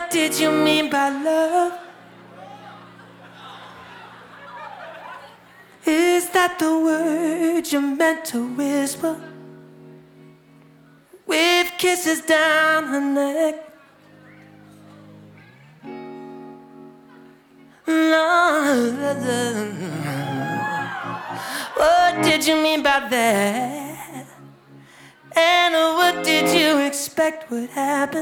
what did you mean by love? Is that the word you meant to whisper? With kisses down her neck. What did you mean by that? And what did you expect would happen?